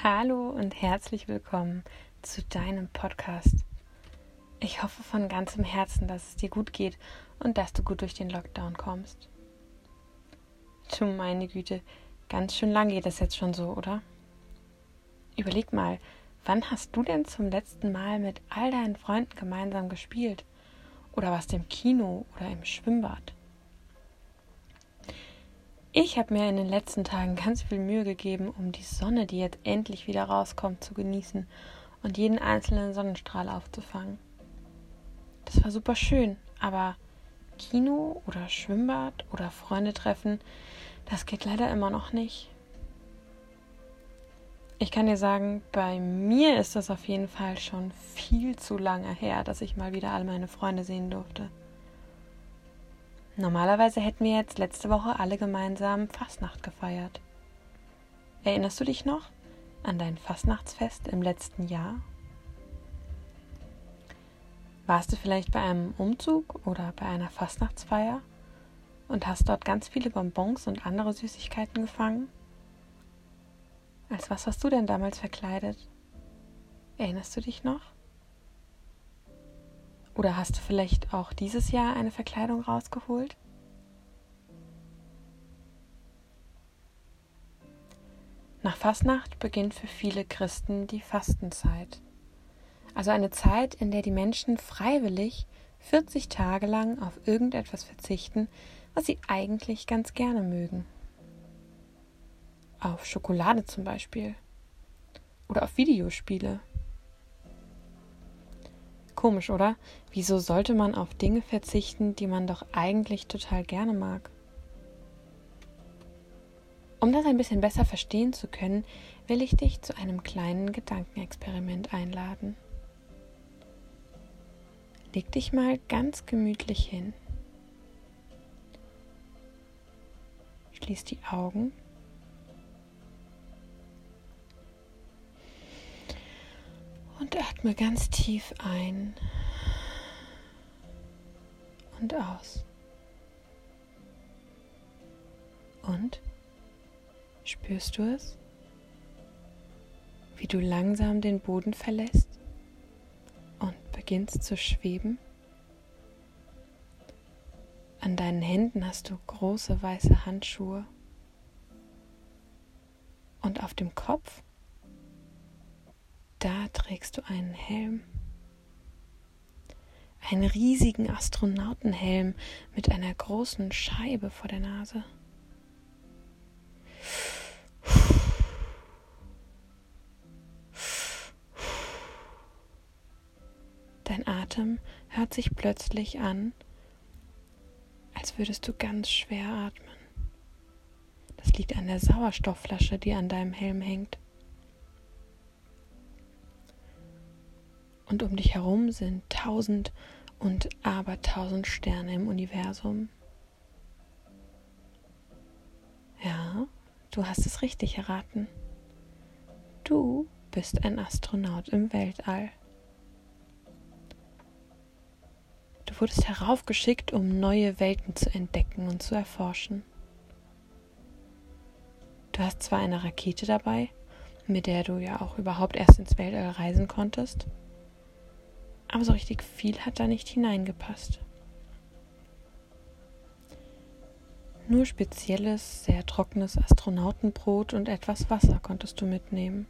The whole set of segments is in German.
Hallo und herzlich willkommen zu deinem Podcast. Ich hoffe von ganzem Herzen, dass es dir gut geht und dass du gut durch den Lockdown kommst. Du meine Güte, ganz schön lang geht das jetzt schon so, oder? Überleg mal, wann hast du denn zum letzten Mal mit all deinen Freunden gemeinsam gespielt? Oder warst du im Kino oder im Schwimmbad? Ich habe mir in den letzten Tagen ganz viel Mühe gegeben, um die Sonne, die jetzt endlich wieder rauskommt, zu genießen und jeden einzelnen Sonnenstrahl aufzufangen. Das war super schön, aber Kino oder Schwimmbad oder Freunde treffen, das geht leider immer noch nicht. Ich kann dir sagen, bei mir ist das auf jeden Fall schon viel zu lange her, dass ich mal wieder all meine Freunde sehen durfte. Normalerweise hätten wir jetzt letzte Woche alle gemeinsam Fastnacht gefeiert. Erinnerst du dich noch an dein Fastnachtsfest im letzten Jahr? Warst du vielleicht bei einem Umzug oder bei einer Fastnachtsfeier und hast dort ganz viele Bonbons und andere Süßigkeiten gefangen? Als was warst du denn damals verkleidet? Erinnerst du dich noch? Oder hast du vielleicht auch dieses Jahr eine Verkleidung rausgeholt? Nach Fastnacht beginnt für viele Christen die Fastenzeit. Also eine Zeit, in der die Menschen freiwillig 40 Tage lang auf irgendetwas verzichten, was sie eigentlich ganz gerne mögen. Auf Schokolade zum Beispiel. Oder auf Videospiele. Komisch, oder? Wieso sollte man auf Dinge verzichten, die man doch eigentlich total gerne mag? Um das ein bisschen besser verstehen zu können, will ich dich zu einem kleinen Gedankenexperiment einladen. Leg dich mal ganz gemütlich hin. Schließ die Augen. Und atme ganz tief ein und aus. Und? Spürst du es? Wie du langsam den Boden verlässt und beginnst zu schweben? An deinen Händen hast du große weiße Handschuhe. Und auf dem Kopf, da trägst du einen Helm. Einen riesigen Astronautenhelm mit einer großen Scheibe vor der Nase. Dein Atem hört sich plötzlich an, als würdest du ganz schwer atmen. Das liegt an der Sauerstoffflasche, die an deinem Helm hängt. Und um dich herum sind 1000 und abertausend Sterne im Universum. Ja, du hast es richtig erraten. Du bist ein Astronaut im Weltall. Du wurdest heraufgeschickt, um neue Welten zu entdecken und zu erforschen. Du hast zwar eine Rakete dabei, mit der du ja auch überhaupt erst ins Weltall reisen konntest, aber so richtig viel hat da nicht hineingepasst. Nur spezielles, sehr trockenes Astronautenbrot und etwas Wasser konntest du mitnehmen.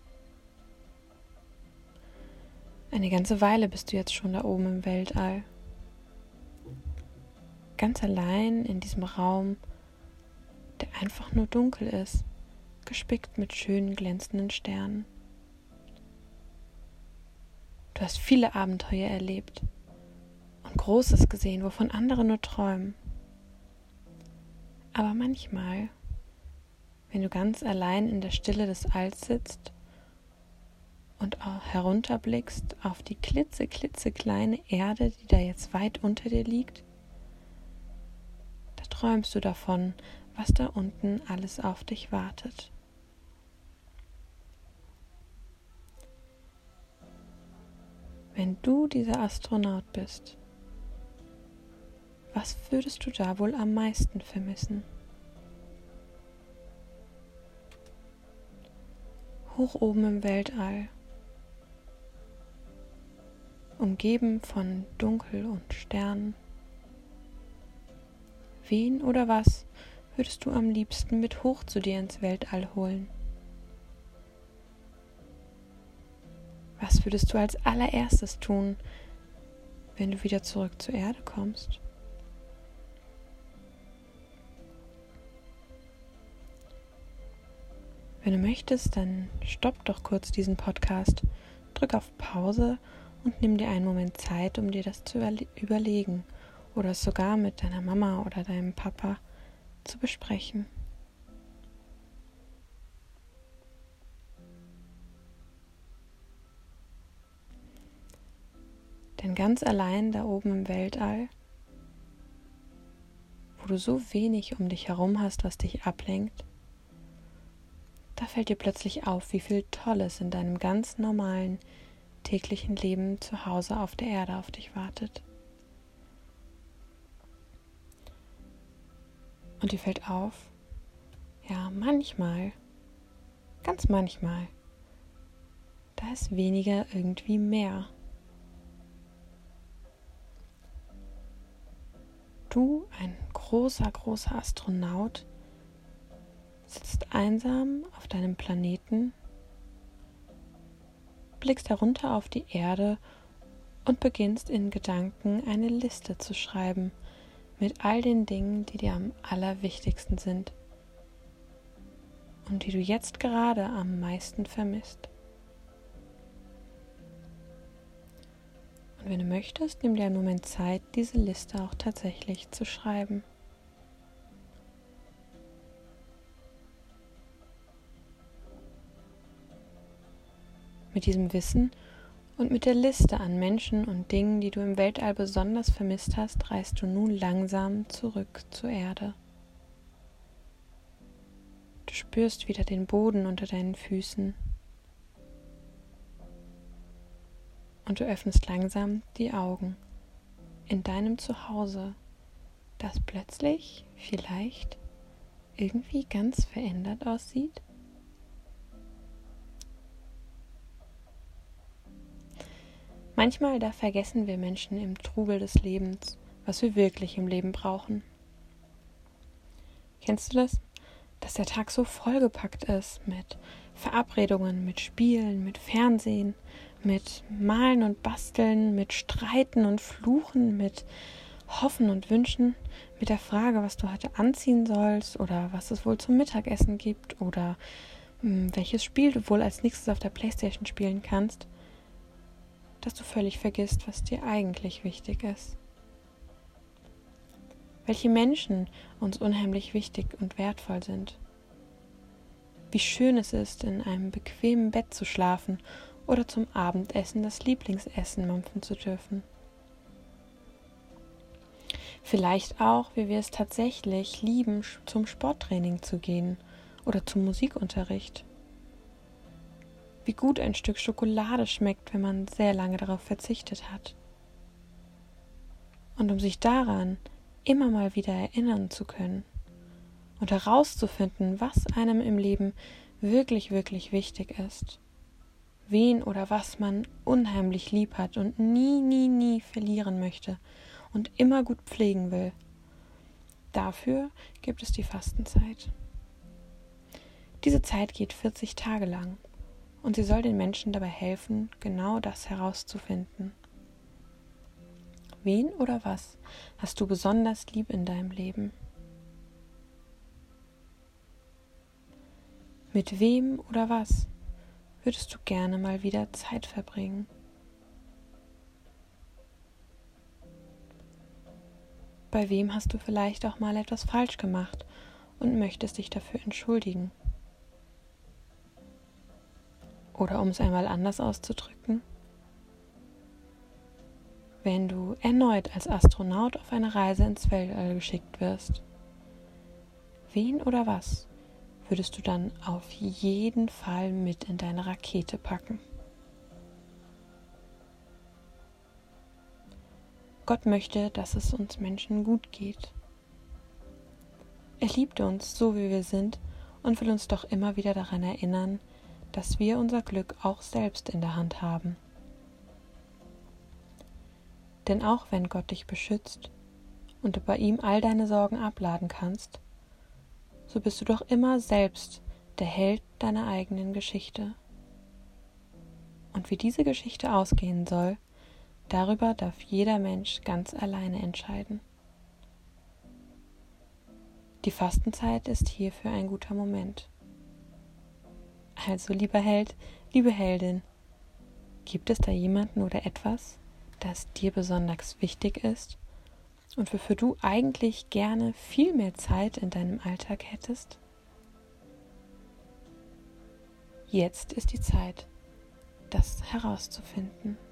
Eine ganze Weile bist du jetzt schon da oben im Weltall. Ganz allein in diesem Raum, der einfach nur dunkel ist, gespickt mit schönen glänzenden Sternen. Du hast viele Abenteuer erlebt und Großes gesehen, wovon andere nur träumen. Aber manchmal, wenn du ganz allein in der Stille des Alls sitzt und herunterblickst auf die klitzekleine Erde, die da jetzt weit unter dir liegt, da träumst du davon, was da unten alles auf dich wartet. Wenn du dieser Astronaut bist, was würdest du da wohl am meisten vermissen? hoch oben im Weltall, umgeben von Dunkel und Sternen. Wen oder was würdest du am liebsten mit hoch zu dir ins Weltall holen? Was würdest du als allererstes tun, wenn du wieder zurück zur Erde kommst? Wenn du möchtest, dann stopp doch kurz diesen Podcast, drück auf Pause und nimm dir einen Moment Zeit, um dir das zu überlegen oder es sogar mit deiner Mama oder deinem Papa zu besprechen. Denn ganz allein da oben im Weltall, wo du so wenig um dich herum hast, was dich ablenkt, da fällt dir plötzlich auf, wie viel Tolles in deinem ganz normalen täglichen Leben zu Hause auf der Erde auf dich wartet. Und dir fällt auf, ja, manchmal, ganz manchmal, da ist weniger irgendwie mehr. Du, ein großer Astronaut, sitzt einsam auf deinem Planeten, blickst herunter auf die Erde und beginnst in Gedanken eine Liste zu schreiben mit all den Dingen, die dir am allerwichtigsten sind und die du jetzt gerade am meisten vermisst. Und wenn du möchtest, nimm dir einen Moment Zeit, diese Liste auch tatsächlich zu schreiben. Mit diesem Wissen und mit der Liste an Menschen und Dingen, die du im Weltall besonders vermisst hast, reist du nun langsam zurück zur Erde. Du spürst wieder den Boden unter deinen Füßen und du öffnest langsam die Augen in deinem Zuhause, das plötzlich vielleicht irgendwie ganz verändert aussieht. Manchmal, da vergessen wir Menschen im Trubel des Lebens, was wir wirklich im Leben brauchen. Kennst du das? Dass der Tag so vollgepackt ist mit Verabredungen, mit Spielen, mit Fernsehen, mit Malen und Basteln, mit Streiten und Fluchen, mit Hoffen und Wünschen, mit der Frage, was du heute anziehen sollst oder was es wohl zum Mittagessen gibt oder welches Spiel du wohl als nächstes auf der Playstation spielen kannst, dass du völlig vergisst, was dir eigentlich wichtig ist. Welche Menschen uns unheimlich wichtig und wertvoll sind. Wie schön es ist, in einem bequemen Bett zu schlafen oder zum Abendessen das Lieblingsessen mampfen zu dürfen. Vielleicht auch, wie wir es tatsächlich lieben, zum Sporttraining zu gehen oder zum Musikunterricht. Wie gut ein Stück Schokolade schmeckt, wenn man sehr lange darauf verzichtet hat. Und um sich daran immer mal wieder erinnern zu können und herauszufinden, was einem im Leben wirklich, wirklich wichtig ist, wen oder was man unheimlich lieb hat und nie verlieren möchte und immer gut pflegen will. Dafür gibt es die Fastenzeit. Diese Zeit geht 40 Tage lang. Und sie soll den Menschen dabei helfen, genau das herauszufinden. Wen oder was hast du besonders lieb in deinem Leben? Mit wem oder was würdest du gerne mal wieder Zeit verbringen? Bei wem hast du vielleicht auch mal etwas falsch gemacht und möchtest dich dafür entschuldigen? Oder um es einmal anders auszudrücken, wenn du erneut als Astronaut auf eine Reise ins Weltall geschickt wirst, wen oder was würdest du dann auf jeden Fall mit in deine Rakete packen? Gott möchte, dass es uns Menschen gut geht. Er liebt uns so, wie wir sind und will uns doch immer wieder daran erinnern, dass wir unser Glück auch selbst in der Hand haben. Denn auch wenn Gott dich beschützt und du bei ihm all deine Sorgen abladen kannst, so bist du doch immer selbst der Held deiner eigenen Geschichte. Und wie diese Geschichte ausgehen soll, darüber darf jeder Mensch ganz alleine entscheiden. Die Fastenzeit ist hierfür ein guter Moment. Also, lieber Held, liebe Heldin, gibt es da jemanden oder etwas, das dir besonders wichtig ist und wofür du eigentlich gerne viel mehr Zeit in deinem Alltag hättest? Jetzt ist die Zeit, das herauszufinden.